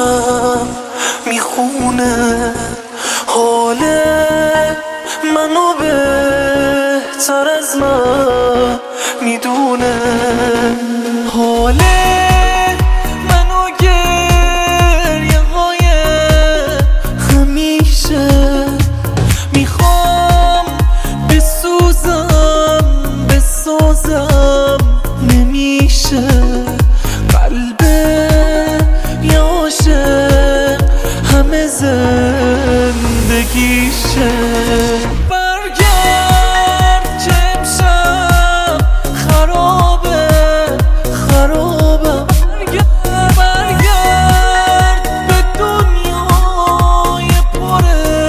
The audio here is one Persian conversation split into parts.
دلم میخونه حال منو بهتر از من میدونه حال منو گریه های همیشه میخوام بسازم نمیشه قلب یه عاشق همه زندگیشه برگرد که امشب خرابه برگرد به دنیای پر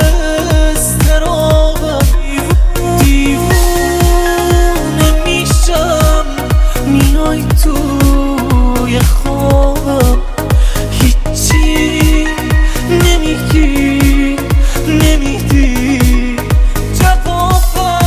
اضطرابم دیوونه میشم میای توی خوابم هیچی نمیگی نمیدی جوابم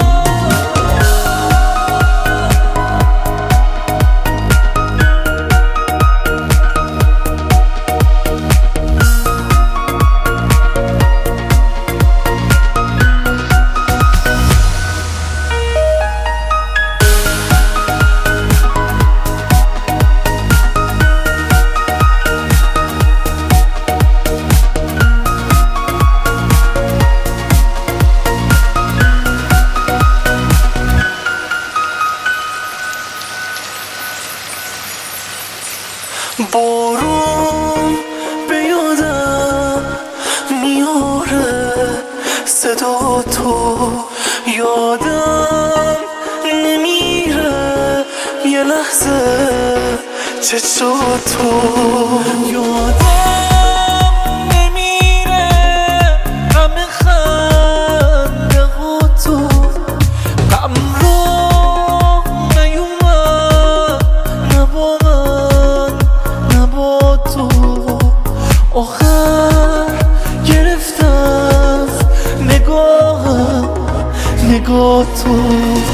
بارون به یادم میاره صدا تو یادم نمیره یه لحظه چشاتو یادم نمیره همه خنده ها تو غم رو نیومد نبا تو آخر گرفتم نگاه تو